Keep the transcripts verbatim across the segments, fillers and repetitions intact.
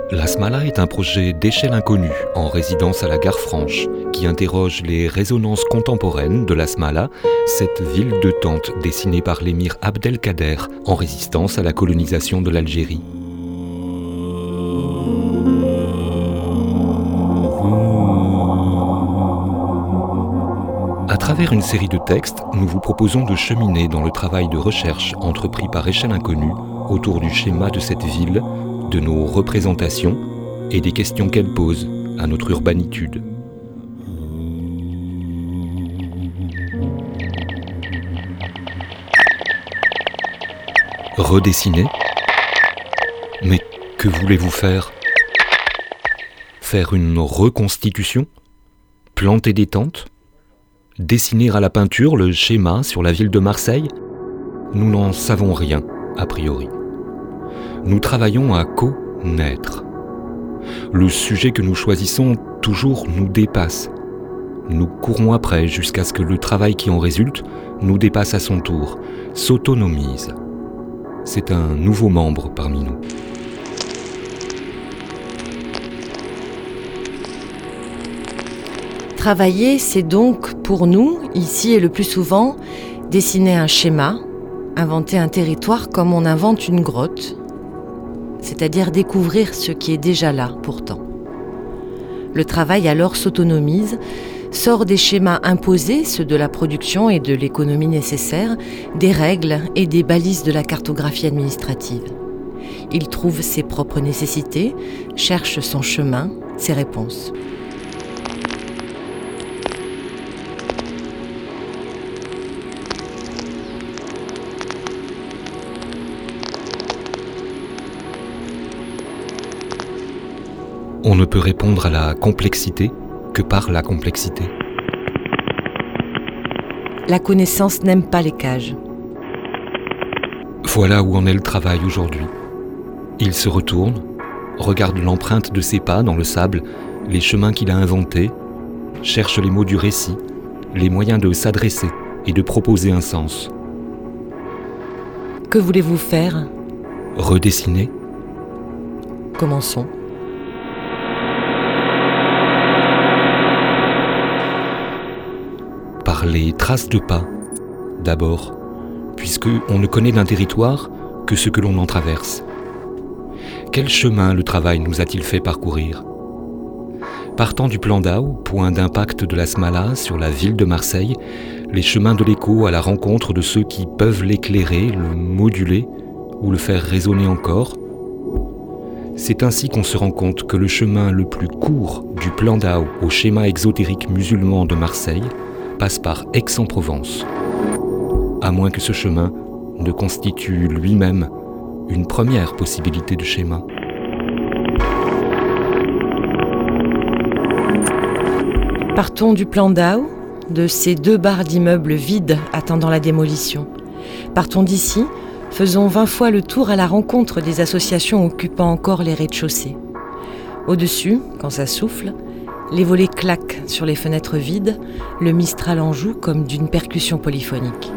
La Smala est un projet d'échelle inconnue en résidence à la Gare Franche qui interroge les résonances contemporaines de la Smala, cette ville de tente dessinée par l'émir Abdelkader en résistance à la colonisation de l'Algérie. À travers une série de textes, nous vous proposons de cheminer dans le travail de recherche entrepris par Échelle Inconnue autour du schéma de cette ville, de nos représentations et des questions qu'elle pose à notre urbanitude. Redessiner ? Mais que voulez-vous faire ? Faire une reconstitution ? Planter des tentes ? Dessiner à la peinture le schéma sur la ville de Marseille ? Nous n'en savons rien, a priori. Nous travaillons à co-naître. Le sujet que nous choisissons toujours nous dépasse. Nous courons après jusqu'à ce que le travail qui en résulte nous dépasse à son tour, s'autonomise. C'est un nouveau membre parmi nous. Travailler, c'est donc, pour nous, ici et le plus souvent, dessiner un schéma, inventer un territoire comme on invente une grotte, c'est-à-dire découvrir ce qui est déjà là, pourtant. Le travail alors s'autonomise, sort des schémas imposés, ceux de la production et de l'économie nécessaire, des règles et des balises de la cartographie administrative. Il trouve ses propres nécessités, cherche son chemin, ses réponses. On ne peut répondre à la complexité que par la complexité. La connaissance n'aime pas les cages. Voilà où en est le travail aujourd'hui. Il se retourne, regarde l'empreinte de ses pas dans le sable, les chemins qu'il a inventés, cherche les mots du récit, les moyens de s'adresser et de proposer un sens. Que voulez-vous faire ? Redessiner ? Commençons. Par les traces de pas, d'abord, puisque on ne connaît d'un territoire que ce que l'on en traverse. Quel chemin le travail nous a-t-il fait parcourir ? Partant du plan d'Ao, point d'impact de la Smala sur la ville de Marseille, les chemins de l'écho à la rencontre de ceux qui peuvent l'éclairer, le moduler ou le faire résonner encore. C'est ainsi qu'on se rend compte que le chemin le plus court du plan d'Ao au schéma exotérique musulman de Marseille passe par Aix-en-Provence, à moins que ce chemin ne constitue lui-même une première possibilité de schéma. Partons du plan d'Ao, de ces deux barres d'immeubles vides attendant la démolition. Partons d'ici, faisons vingt fois le tour à la rencontre des associations occupant encore les rez-de-chaussée. Au-dessus, quand ça souffle, les volets claquent sur les fenêtres vides, le Mistral en joue comme d'une percussion polyphonique.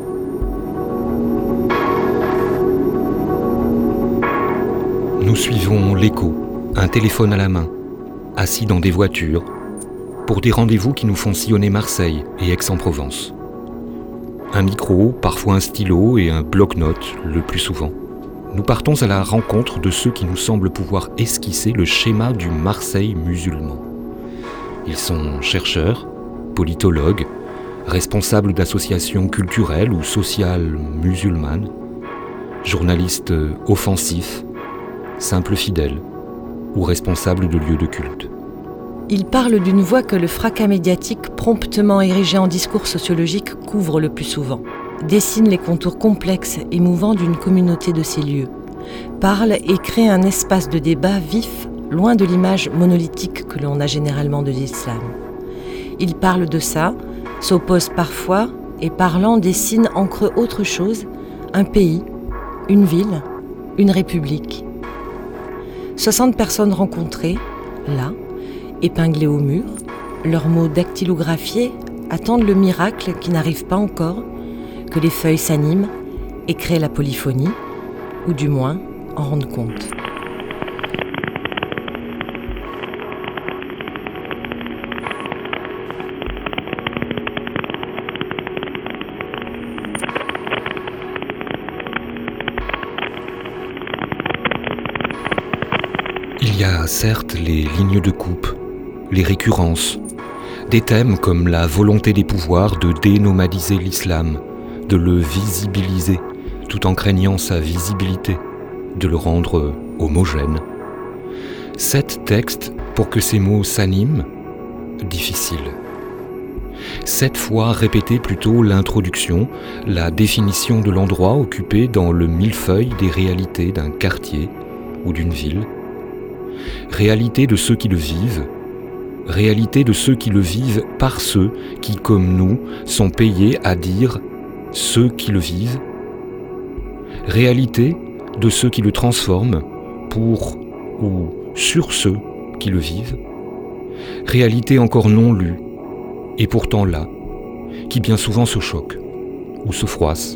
Nous suivons l'écho, un téléphone à la main, assis dans des voitures, pour des rendez-vous qui nous font sillonner Marseille et Aix-en-Provence. Un micro, parfois un stylo et un bloc-notes, le plus souvent. Nous partons à la rencontre de ceux qui nous semblent pouvoir esquisser le schéma du Marseille musulman. Ils sont chercheurs, politologues, responsables d'associations culturelles ou sociales musulmanes, journalistes offensifs, simples fidèles ou responsables de lieux de culte. Ils parlent d'une voie que le fracas médiatique promptement érigé en discours sociologique couvre le plus souvent, dessine les contours complexes et mouvants d'une communauté de ces lieux, parle et crée un espace de débat vif loin de l'image monolithique que l'on a généralement de l'islam. Il parle de ça, s'oppose parfois et parlant dessine en creux autre chose, un pays, une ville, une république. soixante personnes rencontrées, là, épinglées au mur, leurs mots dactylographiés attendent le miracle qui n'arrive pas encore, que les feuilles s'animent et créent la polyphonie, ou du moins en rendent compte. y a certes les lignes de coupe, les récurrences, des thèmes comme la volonté des pouvoirs de dénomadiser l'islam, de le visibiliser tout en craignant sa visibilité, de le rendre homogène. Sept textes pour que ces mots s'animent, difficile. Sept fois répéter plutôt l'introduction, la définition de l'endroit occupé dans le millefeuille des réalités d'un quartier ou d'une ville. Réalité de ceux qui le vivent, réalité de ceux qui le vivent par ceux qui, comme nous, sont payés à dire ceux qui le vivent. Réalité de ceux qui le transforment pour ou sur ceux qui le vivent. Réalité encore non lue, et pourtant là, qui bien souvent se choque ou se froisse.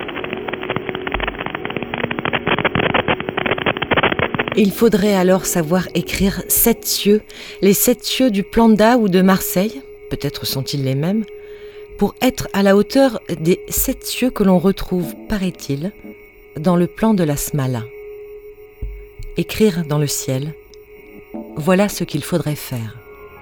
Il faudrait alors savoir écrire sept cieux, les sept cieux du Planda ou de Marseille, peut-être sont-ils les mêmes, pour être à la hauteur des sept cieux que l'on retrouve, paraît-il, dans le plan de la Smala. Écrire dans le ciel, voilà ce qu'il faudrait faire.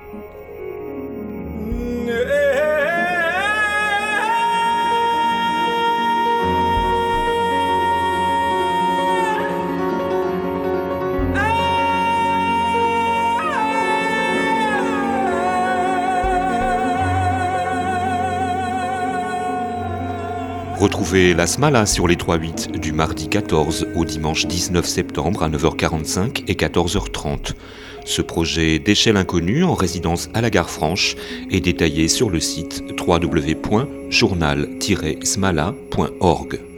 Retrouvez la Smala sur les trois huit du mardi quatorze au dimanche dix-neuf septembre à neuf heures quarante-cinq et quatorze heures trente. Ce projet d'échelle inconnue en résidence à la Gare Franche est détaillé sur le site w w w point journal tiret smala point org.